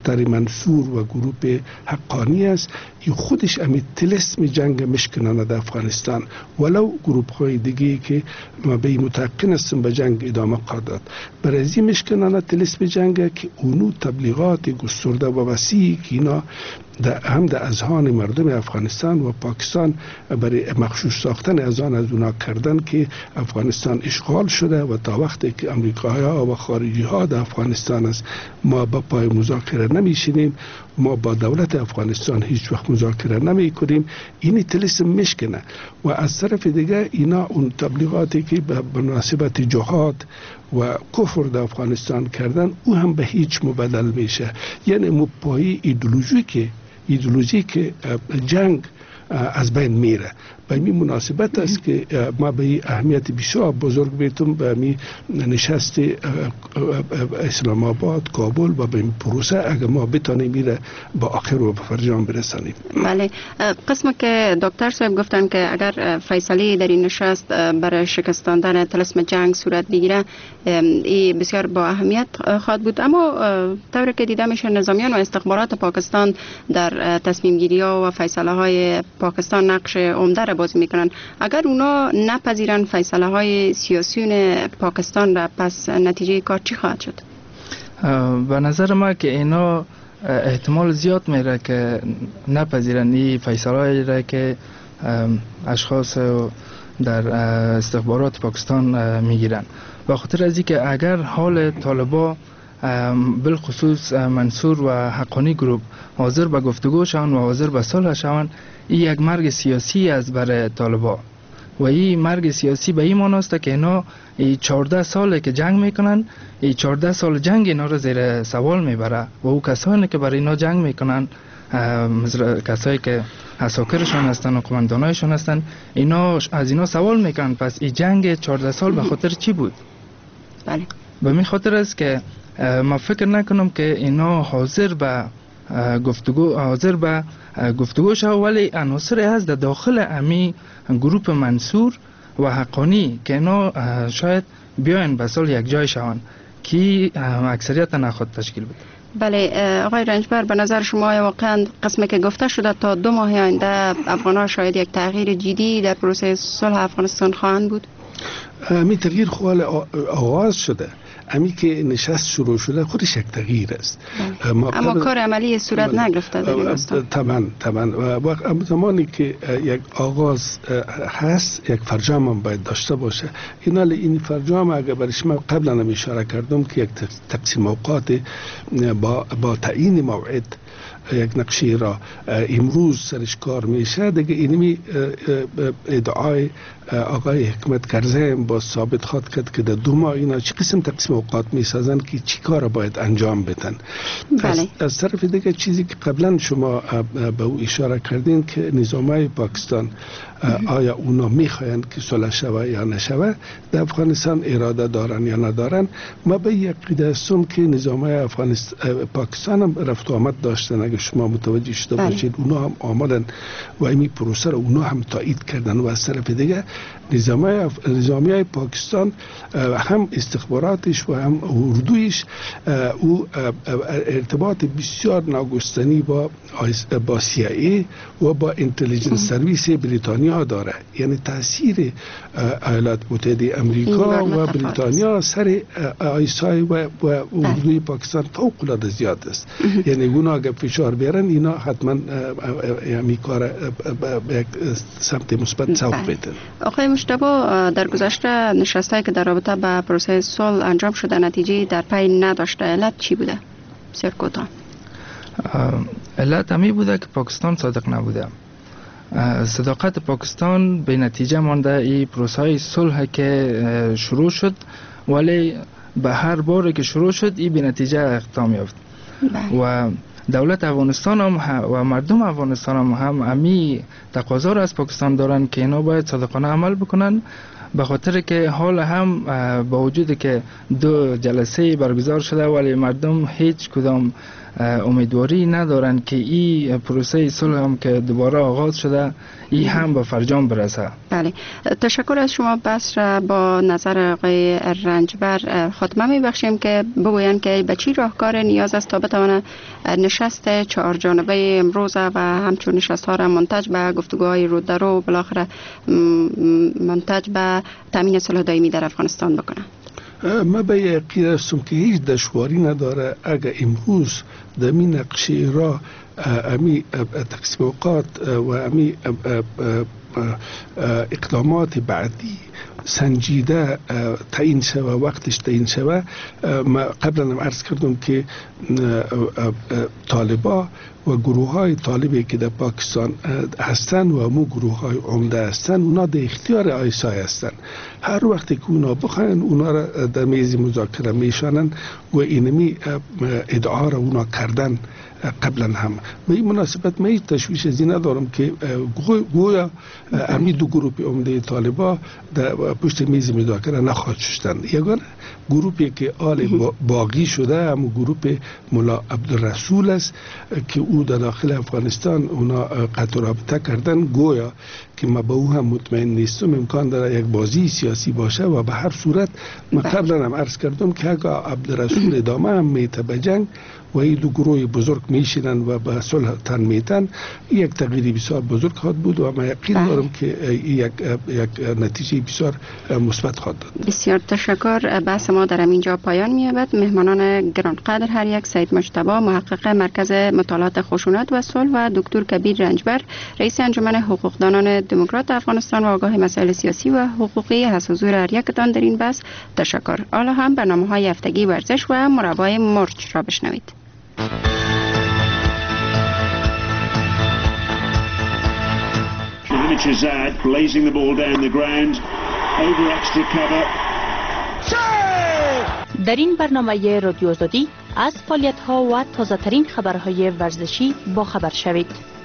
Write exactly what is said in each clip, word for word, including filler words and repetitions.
تر منصور و گروه حقانی است. این خودش امی تلسم جنگ مشکنانه در افغانستان، ولو گروه های دیگه که ما به متقن هستم به جنگ ادامه قادات برای این مشکنانه تلسم جنگ که اونو تبلیغات گسترده و وسیعی که اینا هم در اذهان مردم افغانستان و پاکستان برای مخشوش ساختن از آن از اونا کردن که افغانستان اشغال شده و تا وقتی که امریکایی ها و خارجی ها در افغانستان است ما با پای مذاکره نمیشینیم، ما با دولت افغانستان هیچ وقت مذاکره نمی کنیم. این تلسم مشکنه و از طرف دیگه اینا اون تبلیغاتی که به مناسبت جهاد و کفر در افغانستان کردن او هم به هیچ مبدل میشه. یعنی مپایی ایدولوژی که ایدولوژی که جنگ از بین میره. به این مناسبت است که ما به این اهمیت بسیار بزرگ بیتم به این نشست اسلام آباد، کابل و به این پروسه اگر ما بتانیم میره با آخر و به فرجام برسانیم. بله، قسم که دکتر صاحب گفتن که اگر فیصله در این نشست برای شکستاندن طلسم جنگ صورت بگیره این بسیار با اهمیت خواهد بود، اما طوری که دیده میشه نظامیان و استخبارات پاکستان در تصمیم گیری ها و فیصله های پاکستان نقش عمده را بازی میکنن. اگر اونا نپذیرن فیصله های سیاسیون پاکستان را، پس نتیجه کار چی خواهد شد؟ به نظر ما که اینا احتمال زیاد میره که نپذیرن این فیصله را که اشخاص در استخبارات پاکستان میگیرن، به خاطر از اینکه اگر حال طالبا بالخصوص منصور و حقانی گروپ حاضر به گفتگو شوند و حاضر به صلح شوند، این یک مرگ سیاسی است برای طالبا و این مرگ سیاسی به این معنی است که اینا این چهارده ساله که جنگ میکنن، این چهارده سال جنگ اینا را زیر سوال میبره و او کسانی که برای اینا جنگ میکنن، کسایی که اساکرشان هستن و قماندانایشان هستن، اینا از اینا سوال میکنن پس این جنگ چهارده سال به خاطر چی بود؟ بله، به می خاطر است که ما فکر نکنم که اینا حاضر به گفتگو حاضر به گفتگو شد، ولی عناصری هست در داخل امی گروپ منصور و حقانی که اینا شاید بیاین به صلح یک جای شوند که اکثریت نخواد تشکیل بده. بله آقای رنجبر، به نظر شما واقعا قسمی که گفته شده تا دو ماه آینده افغان‌ها شاید یک تغییر جدی در پروسه صلح افغانستان خواهند بود؟ می تغییر خوال آغاز شده، امی که نشست شروع شده خودش یک تغییر است. اما کار عملی صورت نگرفته در این راستا. طبعا طبعا و زمانی که یک آغاز هست یک فرجام هم باید داشته باشه. اینال این فرجام اگر برای شما قبلا هم اشاره کردم که یک تقسیم اوقات با با تعیین موعد یک نقشه را امروز سرش کار میشه دیگه. اینمی ادعای آقای حکمت کرزی با ثابت خواد کرد که در دو ماه اینا چه قسم تقسیم اوقات میسازن که چی کار باید انجام بدن. بله. از, از طرف دیگه چیزی که قبلا شما به او اشاره کردین که نظامای پاکستان آیا اونا میخواین که صلح شوه یا نشوه، در افغانستان اراده دارن یا ندارن. ما به یک عقیده هستم که نظامای افغانستان پاکستان هم رفت و آمد داشتن. اگه شما متوجه شده باشید اونا هم آمدن و این پروسه رو اونا هم تایید کردن. و از طرف دیگه نظامای نظامی های پاکستان هم استخباراتش و هم اردویش او ارتباط بسیار ناگفتنی با با سی آی ای و با اینتلیجنس سرویس بریتانیا داره. یعنی تاثیر ایالات متحده امریکا و بریتانیا سر آیسای و اردوی پاکستان فوق العاده زیاد است. یعنی اونا اگه فشار بیارن اینا حتما یعنی کار به یک سمت مثبت سوق بدن. آقای مجتبی، در گذشته نشستایی که در رابطه با پروسه صلح انجام شده نتیجه در پی نداشته، علت چی بوده؟ بسیار کوتاه. علت همی بوده که پاکستان صادق نبوده. صداقت پاکستان به نتیجه مانده این پروسه صلح که شروع شد، ولی به هر بار که شروع شد این به نتیجه اختتام یافت. و دولت افغانستان هم و مردم افغانستان هم هم امی تقاضا را از پاکستان دارن که اینا باید صادقانه عمل بکنن به خاطر که حال هم با وجود که دو جلسه برگزار شده ولی مردم هیچ کدام امیدواری ندارند که این پروسه صلح هم که دوباره آغاز شده این هم به فرجام برسه. بله، تشکر از شما. بس را با نظر آقای رنجبر خاتمه میبخشیم که بگویند که به چی راهکار نیاز است تا بتوانه نشست چهار جانبه امروز و همچون نشست ها را منتج به گفتگوهای رو در رو بالاخره منتج به تامین صلح دائمی در افغانستان بکنه. ما به یقین هستم که هیچ دشواری نداره اگر امروز در می نقشه را امی تقسیم اوقات و امی اقدامات بعدی سنجیده تعیین شوه، وقتش تعیین شوه. ما قبلا هم عرض کردم که طالبا و گروه های طالبی که در پاکستان هستن و مو گروه های عمده هستن، اونا در اختیار آیسای هستن. هر وقتی که اونا بخواین اونا را در میز مذاکره میشانن و اینمی ادعا را اونا کردن قبلا هم. به این مناسبت من هیچ تشویش از این ندارم که گویا امی دو گروه عمده طالبا در پشت میز مذاکره نخواهد شدن. یگانه گروهی که آل باقی شده هم گروه مولا عبدالرسول است که او در داخل افغانستان اونا قطع رابطه کردن. گویا که ما با او هم مطمئن نیستم، امکان داره یک بازی سیاسی باشه و به هر صورت ما قبلا هم عرض کردم که اگر عبدالرسول ادامه هم میته به جنگ و این دو گروه بزرگ میشینن و به صلح تن میتن، یک تغییری بسیار بزرگ خواهد بود و ما یقین دارم که یک یک نتیجه بسیار مثبت خواهد داد. بسیار تشکر. بحث ما در اینجا پایان می‌یابد. مهمانان گرانقدر هر یک، سید مجتبی محقق مرکز مطالعات خشونت و صلح و دکتر کبیر رنجبر رئیس انجمن حقوقدانان دموکرات افغانستان و آگاه مسائل سیاسی و حقوقی، از حضور هر یکتان در این بحث تشکر. حالا هم برنامه‌های هفتگی ورزش و مربای مرچ را بشنوید. Chazad blazing the ball down the ground over extra cover. در این برنامه رادیو آزادی از فعالیت‌ها و تازه‌ترین خبرهای ورزشی با خبر شوید.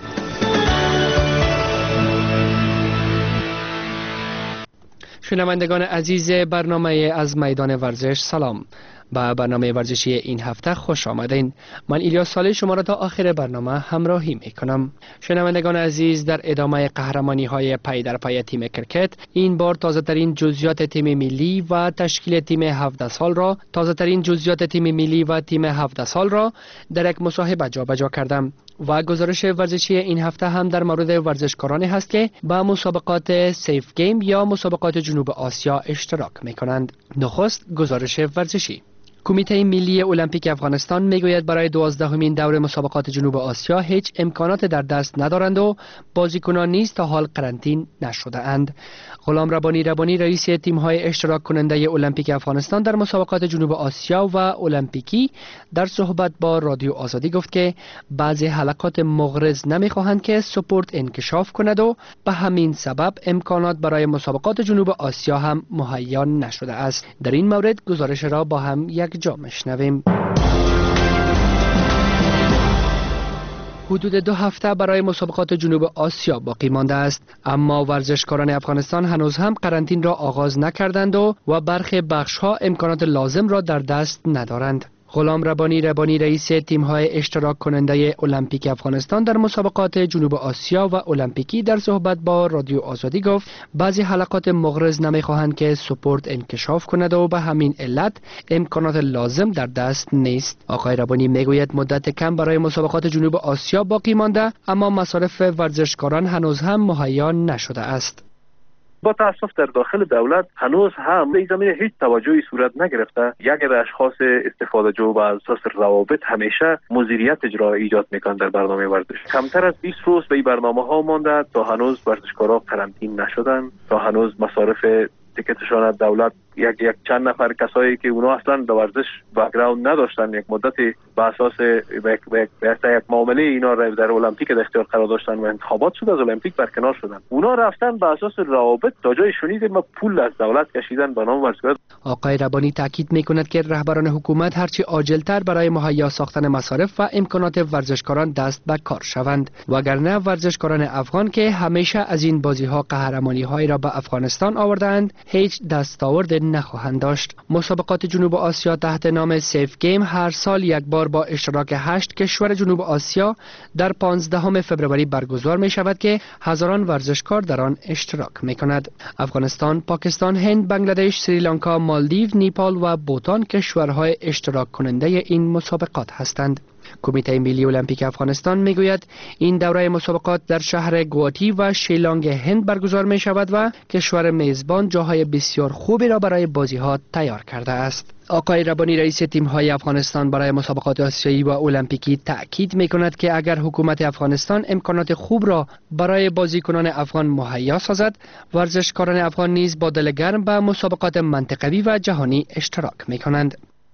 شنوندگان عزیز برنامه از میدان ورزش، سلام. با برنامه ورزشی این هفته خوش آمدین. من ایلیاس صالح شما را تا آخر برنامه همراهی می کنم. شنوندگان عزیز، در ادامه قهرمانی های پی در پی تیم کرکت، این بار تازه ترین جزئیات تیم ملی و تشکیل تیم هفده سال را تازه ترین جزئیات تیم ملی و تیم هفده سال را در یک مصاحبه جابجا کردم و گزارش ورزشی این هفته هم در مورد ورزشکارانی هست که با مسابقات سیف گیم یا مسابقات جنوب آسیا اشتراک می کنند. نخست گزارش ورزشی. کمیته ملی المپیک افغانستان میگوید برای دوازدهمین دور مسابقات جنوب آسیا هیچ امکانات در دست ندارند و بازیکنان نیز تا حال قرنطین نشده اند. غلام ربانی ربانی رئیس تیم های اشتراک کننده المپیک افغانستان در مسابقات جنوب آسیا و المپیکی در صحبت با رادیو آزادی گفت که بعضی حلقات مغرض نمیخواهند که سپورت انکشاف کند و به همین سبب امکانات برای مسابقات جنوب آسیا هم مهیا نشده است. در این مورد گزارش را با هم یک جا میشنویم. حدود دو هفته برای مسابقات جنوب آسیا باقی مانده است، اما ورزشکاران افغانستان هنوز هم قرنطین را آغاز نکردند و و برخی بخش‌ها امکانات لازم را در دست ندارند. غلام ربانی ربانی رئیس تیم‌های اشتراک کننده المپیک افغانستان در مسابقات جنوب آسیا و المپیکی در صحبت با رادیو آزادی گفت بعضی حلقات مغرض نمی‌خواهند که سپورت انکشاف کند و به همین علت امکانات لازم در دست نیست. آقای ربانی میگوید مدت کم برای مسابقات جنوب آسیا باقی مانده، اما مصارف ورزشکاران هنوز هم مهیا نشده است. با تاسف در داخل دولت هنوز هم در این زمینه هیچ توجهی صورت نگرفته. یک اشخاص استفاده جو و اساس روابط همیشه مدیریت اجرا ایجاد میکنند در برنامه ورزش. کمتر از بیست روز به این برنامه ها مانده تا هنوز ورزشکارا قرنطین نشدن، تا هنوز مصارف تیکتشان دولت یک یک چند نفر کسایی که اونا اصلا در ورزش بک‌گراند نداشتن، یک مدتی به اساس یک یک معامله اینا در المپیک در اختیار قرار داشتن و انتخابات شد، از المپیک برکنار شدن. اونا رفتن به اساس روابط تا جای شنیدیم ما پول از دولت کشیدن به نام ورزشکار. آقای ربانی تاکید میکند که رهبران حکومت هرچی عاجلتر برای مهیا ساختن مصارف و امکانات ورزشکاران دست به کار شوند، وگرنه ورزشکاران افغان که همیشه از این بازی‌ها قهرمانی‌هایی را به افغانستان آوردند هیچ دستاورد نخواهند داشت. مسابقات جنوب آسیا تحت نام سیف گیم هر سال یک بار با اشتراک هشت کشور جنوب آسیا در پانزدهم فوریه برگزار می شود که هزاران ورزشکار در آن اشتراک می کند. افغانستان، پاکستان، هند، بنگلادش، سریلانکا، مالدیو، نیپال و بوتان کشورهای اشتراک کننده این مسابقات هستند. کمیته ملی المپیک افغانستان می گوید این دوره مسابقات در شهر گواتی و شیلانگ هند برگزار می شود و کشور میزبان جاهای بسیار خوبی را برای بازی ها تیار کرده است. آقای ربانی رئیس تیم های افغانستان برای مسابقات آسیایی و المپیکی تأکید می کند که اگر حکومت افغانستان امکانات خوب را برای بازیکنان افغان مهیا سازد، ورزشکاران افغان نیز با دل گرم به مسابقات منطقوی و جهانی اشتراک می کنند.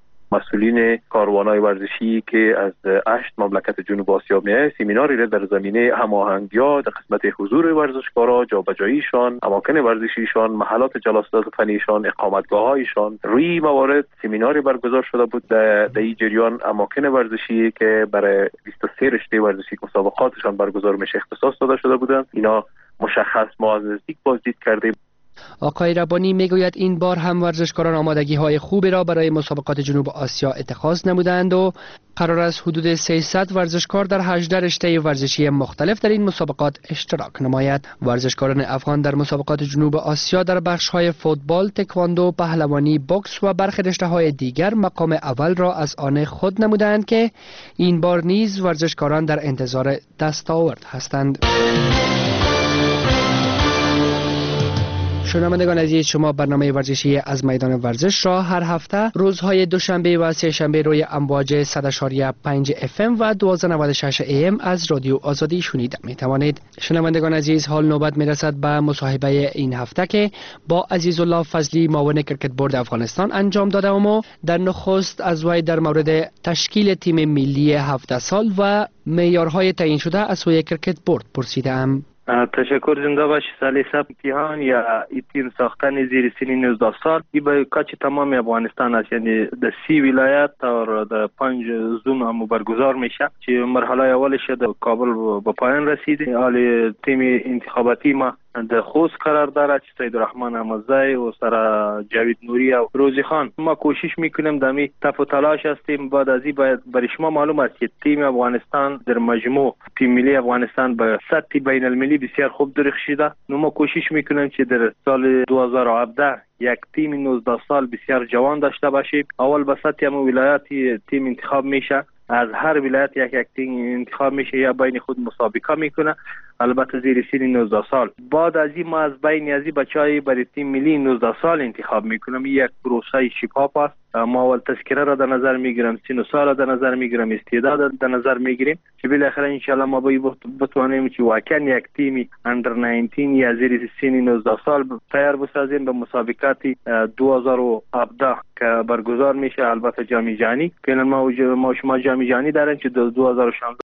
مسئولین کاروان‌های ورزشی که از هشت مملکت جنوب آسیا می‌آیند سمیناری را در زمینه هماهنگی‌ها در قسمت حضور ورزشکارا، جابجاییشان، اماکن ورزشیشان، محلات جلسات فنیشان، اقامتگاه‌هایشان، روی موارد سمیناری برگزار شده بود در این جریان. اماکن ورزشی که برای بیست و سه رشته ورزشی مسابقاتشان برگزار میشه اختصاص داده شده بودند، اینا مشخص ما از نزدیک بازدید کردیم. آقای ربانی میگوید این بار هم ورزشکاران آمادگی های خوبی را برای مسابقات جنوب آسیا اتخاذ نمودند و قرار است حدود سیصد ورزشکار در هجده رشته ورزشی مختلف در این مسابقات اشتراک نماید. ورزشکاران افغان در مسابقات جنوب آسیا در بخش های فوتبال، تکواندو، پهلوانی، بوکس و برخی رشته های دیگر مقام اول را از آن خود نمودند که این بار نیز ورزشکاران در انتظار دستاورد هستند. شنوندگان عزیز، شما برنامه ورزشی از میدان ورزش را هر هفته روزهای دوشنبه و سه شنبه روی امواج صد و پنج اف ام و دویست و نود و شش ای ام از رادیو آزادی شنیده می توانید. شنوندگان عزیز، حال نوبت می رسد به مصاحبه این هفته که با عزیزالله فضلی معاون کرکت بورد افغانستان انجام داده و در نخست از وی در مورد تشکیل تیم ملی هفده سال و معیارهای تعیین شده از سوی کرکت بورد پرسیدم. تشکر، زنده باشی سالی صاحب. امتحان یا تیم ساختن زیر سن نوزده سال ای به کاچ تمام افغانستان است، یعنی در سی ولایت تا در پنج زون هم برگزار میشه که مرحله اولش در کابل به پایان رسید. حال تیم انتخاباتی ما در خوست قرار دارد، سید الرحمن احمدزی و سر جاوید نوری و روزی خان. ما کوشش میکنیم دمی تف و تلاش هستیم. بعد از این باید برای شما معلوم است که تیم افغانستان در مجموع تیم ملی افغانستان به سطح بین المللی بسیار خوب درخشیده. نو ما کوشش میکنیم که در سال دو هزار و هفده یک تیم نوزده سال بسیار جوان داشته باشیم. اول به سطح هم ولایاتی تیم انتخاب میشه، از هر ولایت یک یک تیم انتخاب میشه یا بین خود مسابقه میکنه، البته زیر سن نوزده سال. بعد از این ما از بین از این بچهای برای تیم ملی نوزده سال انتخاب میکنم. یک پروسه شفاف است. ما اول تذکره را در نظر میگیرم، سن و سال را در نظر میگیرم، استعداد در نظر میگیریم که بالاخره ان شاء الله ما بتوانیم که واقعا یک تیم اندر نوزده یا زیر سن نوزده سال تیار بسازیم به مسابقات دو هزار و هفده که برگزار میشه. البته جام جهانی که ما ما شما جام جهانی دارن که دو هزار و شانزده